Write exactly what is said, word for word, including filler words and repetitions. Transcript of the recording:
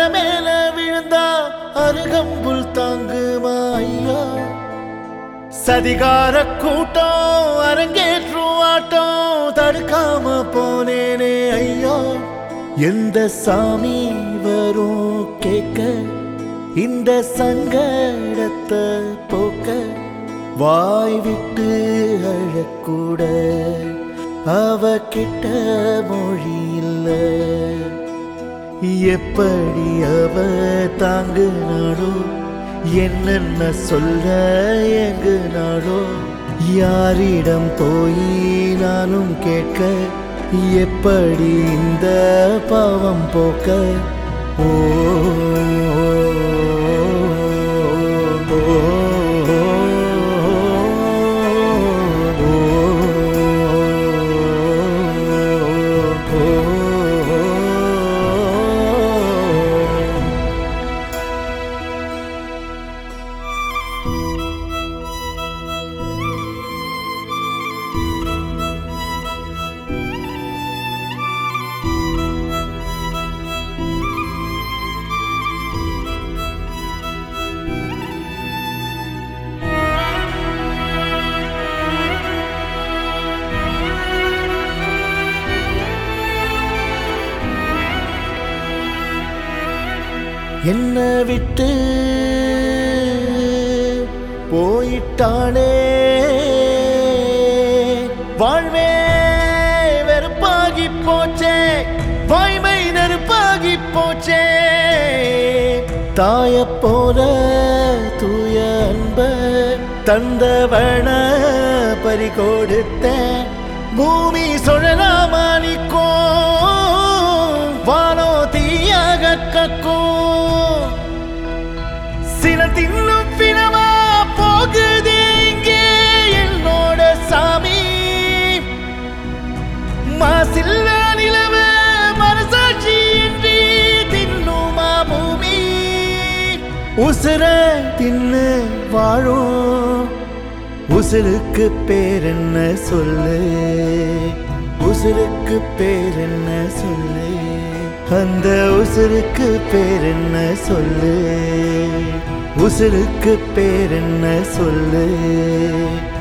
மேல விழுந்தா அருகம்புல் தாங்குமா ஐயா? சதிகார கூட்டம் அரங்கேற்றும் ஆட்டம் தடுக்காம போனேனே ஐயா. எந்த சாமி வரும் கேட்க இந்த சங்கடத்தை போக்க? வாய் விட்டு அழக்கூட அவ கிட்ட மொழி இல்ல. எப்படி அவ தாங்குனாளோ என்னென்ன சொல்ல எங்குனாளோ? யாரிடம் போய் நானும் கேட்க எப்படி இந்த பாவம் போக்க? ஓ என்ன விட்டு போயிட்டானே, வாழ்வே வெறுப்பாகி போச்சே, வாய்மை நெருப்பாகி போச்சே. தாய போல தூய அன்ப தந்தவன பறி கொடுத்த பூமி சுழலாமா நிற்கும், வானோ தீயாக கக்கும். சில தின்னும் பிணமா போகுது இங்கே என்னோட சாமி. மாசில்ல நிலவ மனசாட்சி இன்றி தின்னுமா பூமி. உசுர தின்னு வாழும் உசுருக்கு பேர் என்ன சொல்லு? உசுருக்கு பேர் என்ன சொல்லு? அந்த உசுருக்கு பேர் என்ன சொல்லு? உசுருக்கு பேர் என்ன சொல்லு?